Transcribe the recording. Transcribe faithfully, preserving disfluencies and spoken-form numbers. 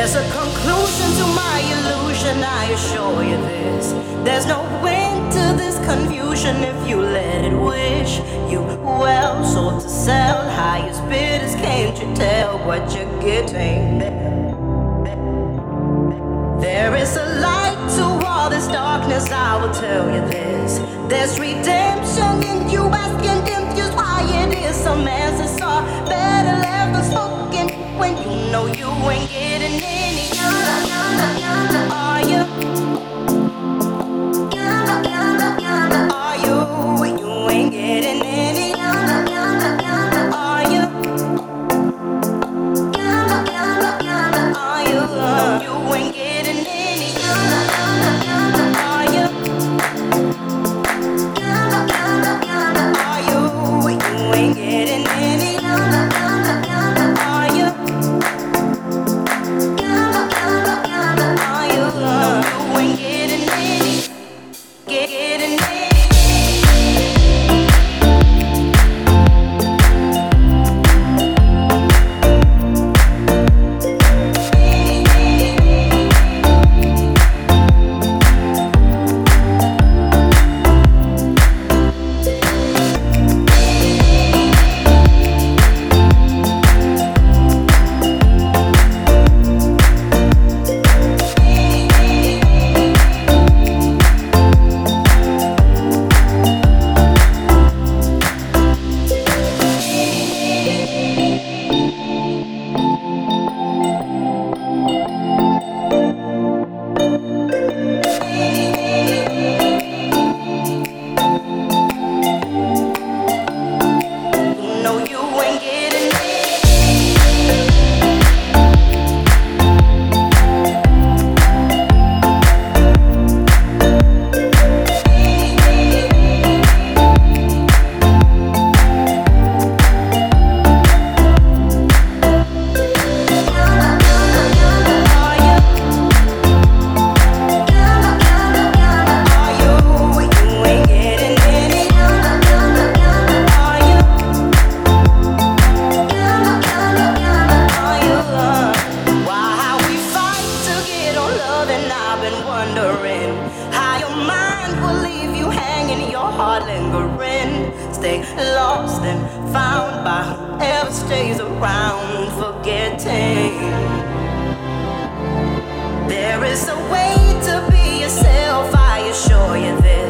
a conclusion to my illusion, I assure you this. There's no end to this confusion if you let it wish you well. Sold to sell, highest bidders, can't you tell what you're getting? There is a light to all this darkness, I will tell you this. There's redemption in you asking confused why it is some answers are better left unspoken when you know you ain't getting any. Are you? Are you? You ain't getting any. Are you? Are you? No, you ain't getting any. Are you? Are you? You ain't getting any. Are you? Are you? No, you ain't getting any. Get getting any. Stay lost and found by whoever stays around, forgetting there is a way to be yourself, I assure you this.